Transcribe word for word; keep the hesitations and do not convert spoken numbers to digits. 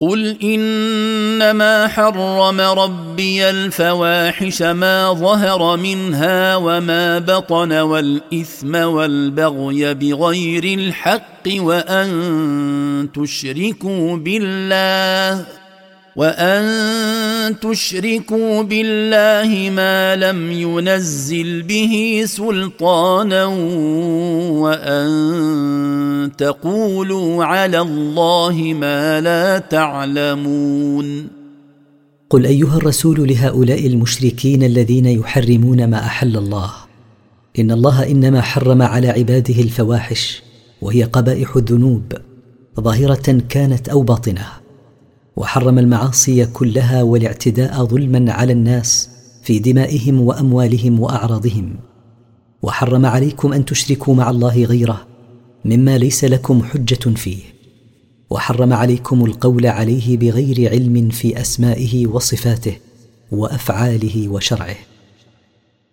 قل إنما حرم ربي الفواحش ما ظهر منها وما بطن والإثم والبغي بغير الحق وأن تشركوا بالله وأن تشركوا بالله ما لم ينزل به سلطانا وأن تقولوا على الله ما لا تعلمون. قل أيها الرسول لهؤلاء المشركين الذين يحرمون ما أحل الله: إن الله إنما حرم على عباده الفواحش، وهي قبائح الذنوب ظاهرة كانت أو باطنة، وحرم المعاصي كلها والاعتداء ظلما على الناس في دمائهم وأموالهم وأعراضهم، وحرم عليكم أن تشركوا مع الله غيره مما ليس لكم حجة فيه، وحرم عليكم القول عليه بغير علم في أسمائه وصفاته وأفعاله وشرعه.